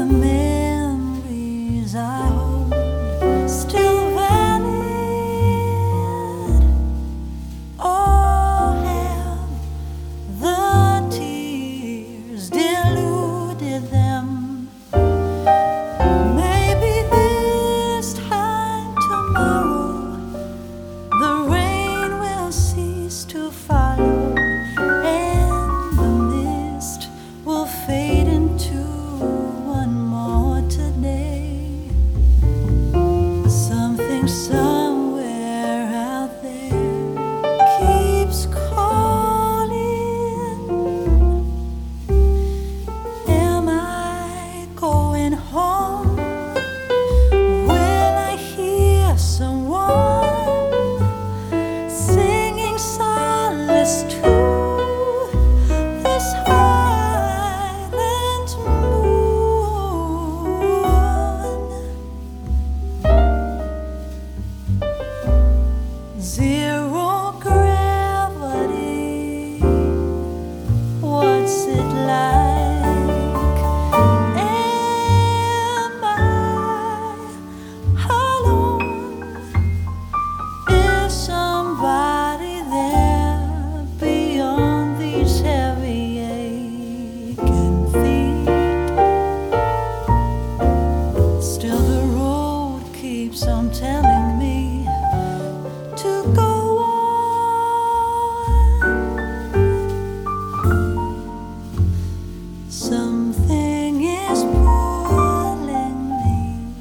memories I hold still valid, or have the tears deluded them? Maybe this time tomorrow the rain will cease to follow, and the mist will fade into one more today. Something somewhere out there keeps calling. Am I going home? Will I hear someone singing solace to this island moon? Zero gravity, what's it like? Am I alone? Is somebody there beyond these heavy aching feet? Still the road keeps on telling me to go on. Something is pulling me.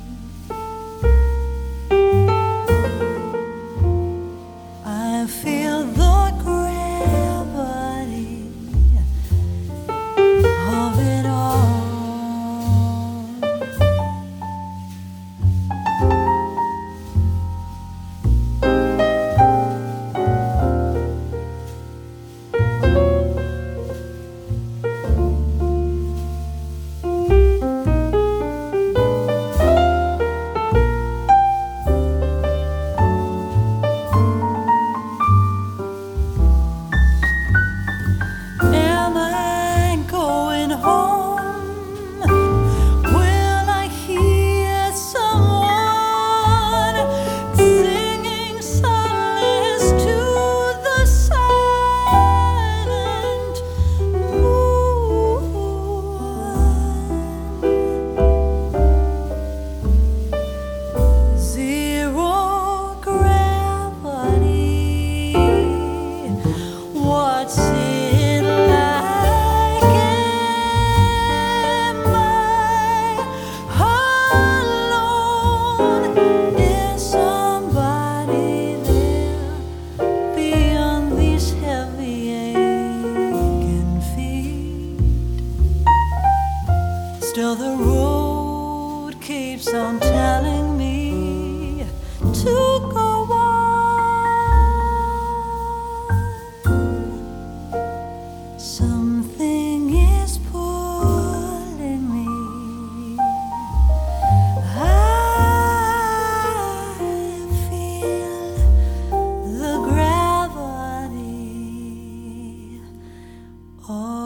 I feel the gravity of it all. Am I going home? Will I hear someone singing solace to the silent moon? Zero gravity, what's it like? Am I alone? Is somebody there beyond these heavy aching feet? Still the road keeps on telling me to go on. Something is pulling me. I feel the gravity of